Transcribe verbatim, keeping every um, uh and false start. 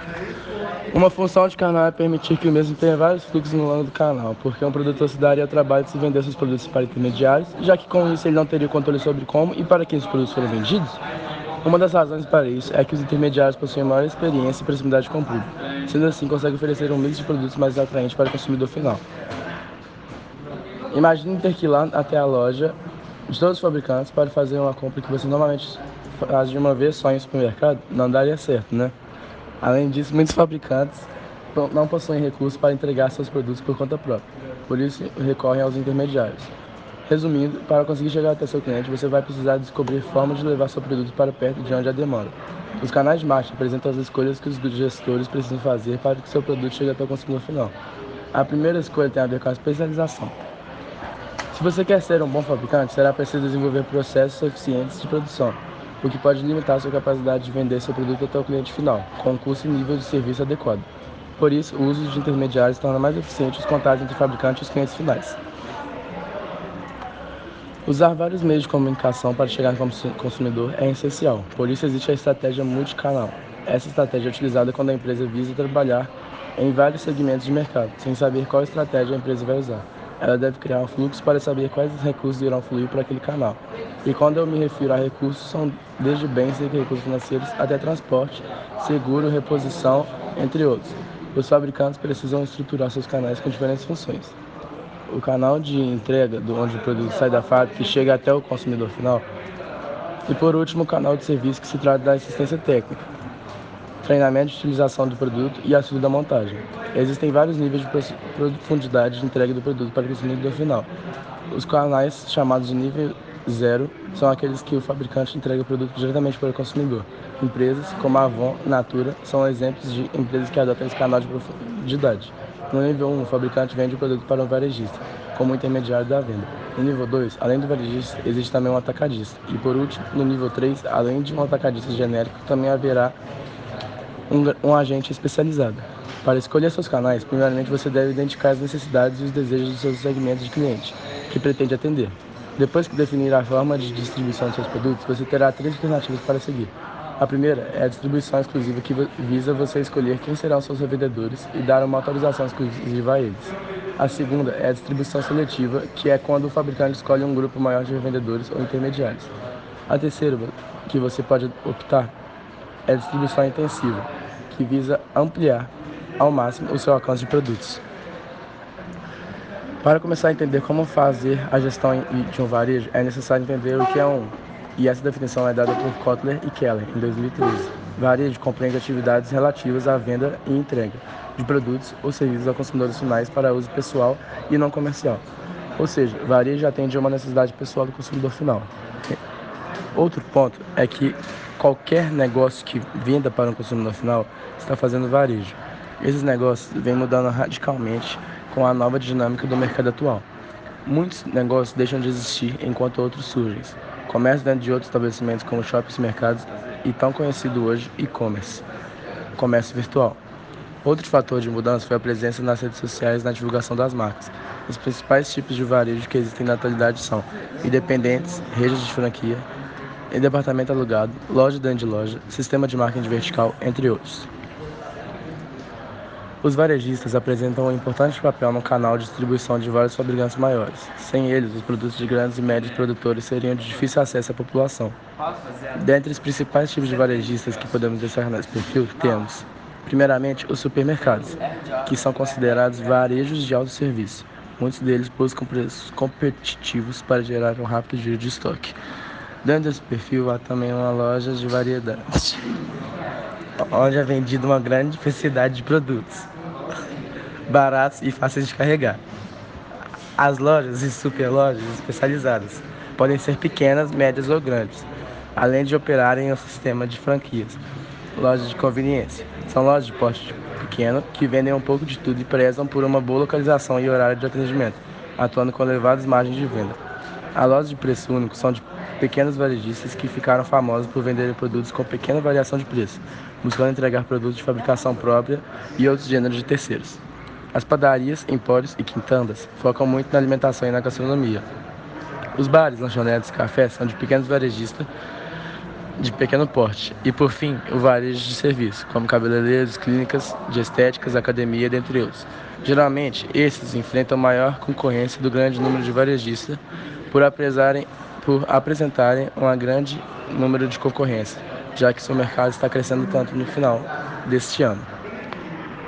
Uma função de canal é permitir que o mesmo tenha vários fluxos no longo do canal, porque um produtor se daria ao trabalho de se vender seus produtos para intermediários, já que com isso ele não teria controle sobre como e para quem os produtos foram vendidos. Uma das razões para isso é que os intermediários possuem maior experiência e proximidade com o público, sendo assim conseguem oferecer um mix de produtos mais atraente para o consumidor final. Imagine ter que ir lá até a loja de todos os fabricantes para fazer uma compra que você normalmente faz de uma vez só em supermercado. Não daria certo, né? Além disso, muitos fabricantes não possuem recursos para entregar seus produtos por conta própria, por isso recorrem aos intermediários. Resumindo, para conseguir chegar até seu cliente, você vai precisar descobrir formas de levar seu produto para perto de onde há demanda. Os canais de marketing apresentam as escolhas que os gestores precisam fazer para que seu produto chegue até o consumidor final. A primeira escolha tem a ver com a especialização. Se você quer ser um bom fabricante, será preciso desenvolver processos eficientes de produção, o que pode limitar sua capacidade de vender seu produto até o cliente final, com um custo e nível de serviço adequado. Por isso, o uso de intermediários torna mais eficiente os contatos entre o fabricante e os clientes finais. Usar vários meios de comunicação para chegar ao consumidor é essencial, por isso existe a estratégia multicanal. Essa estratégia é utilizada quando a empresa visa trabalhar em vários segmentos de mercado, sem saber qual estratégia a empresa vai usar. Ela deve criar um fluxo para saber quais recursos irão fluir para aquele canal. E quando eu me refiro a recursos, são desde bens e recursos financeiros até transporte, seguro, reposição, entre outros. Os fabricantes precisam estruturar seus canais com diferentes funções. O canal de entrega, de onde o produto sai da fábrica e chega até o consumidor final. E por último, o canal de serviço, que se trata da assistência técnica, treinamento de utilização do produto e auxílio da montagem. Existem vários níveis de profundidade de entrega do produto para o consumidor final. Os canais chamados de nível zero são aqueles que o fabricante entrega o produto diretamente para o consumidor. Empresas como a Avon e Natura são exemplos de empresas que adotam esse canal de profundidade. No nível um, o fabricante vende o produto para um varejista, como intermediário da venda. No nível dois, além do varejista, existe também um atacadista. E por último, no nível três, além de um atacadista genérico, também haverá um, um agente especializado. Para escolher seus canais, primeiramente você deve identificar as necessidades e os desejos dos seus segmentos de cliente, que pretende atender. Depois que definir a forma de distribuição de seus produtos, você terá três alternativas para seguir. A primeira é a distribuição exclusiva, que visa você escolher quem serão seus revendedores e dar uma autorização exclusiva a eles. A segunda é a distribuição seletiva, que é quando o fabricante escolhe um grupo maior de revendedores ou intermediários. A terceira, que você pode optar, é a distribuição intensiva, que visa ampliar ao máximo o seu alcance de produtos. Para começar a entender como fazer a gestão de um varejo, é necessário entender o que é um, e essa definição é dada por Kotler e Keller, em dois mil e treze. Varejo compreende atividades relativas à venda e entrega de produtos ou serviços a consumidores finais para uso pessoal e não comercial. Ou seja, varejo atende a uma necessidade pessoal do consumidor final. Outro ponto é que qualquer negócio que venda para um consumidor final está fazendo varejo. Esses negócios vêm mudando radicalmente com a nova dinâmica do mercado atual. Muitos negócios deixam de existir enquanto outros surgem. Comércio dentro de outros estabelecimentos como shoppings e mercados e tão conhecido hoje e-commerce, comércio virtual. Outro fator de mudança foi a presença nas redes sociais e na divulgação das marcas. Os principais tipos de varejo que existem na atualidade são independentes, redes de franquia, em departamento alugado, loja dentro de loja, sistema de marketing vertical, entre outros. Os varejistas apresentam um importante papel no canal de distribuição de vários fabricantes maiores. Sem eles, os produtos de grandes e médios produtores seriam de difícil acesso à população. Dentre os principais tipos de varejistas que podemos destacar nesse perfil, temos, primeiramente, os supermercados, que são considerados varejos de autosserviço. Muitos deles buscam preços competitivos para gerar um rápido giro de estoque. Dentro desse perfil, há também uma loja de variedades, onde é vendida uma grande diversidade de produtos, baratos e fáceis de carregar. As lojas e superlojas especializadas podem ser pequenas, médias ou grandes, além de operarem um sistema de franquias. Lojas de conveniência são lojas de porte pequeno que vendem um pouco de tudo e prezam por uma boa localização e horário de atendimento, atuando com elevadas margens de venda. As lojas de preço único são de pequenos varejistas que ficaram famosos por venderem produtos com pequena variação de preço, buscando entregar produtos de fabricação própria e outros gêneros de terceiros. As padarias, empórios e quintandas focam muito na alimentação e na gastronomia. Os bares, lanchonetes e cafés são de pequenos varejistas de pequeno porte e, por fim, o varejo de serviços, como cabeleireiros, clínicas de estéticas, academia, dentre outros. Geralmente, esses enfrentam maior concorrência do grande número de varejistas por, apresarem, por apresentarem um grande número de concorrência, já que seu mercado está crescendo tanto no final deste ano.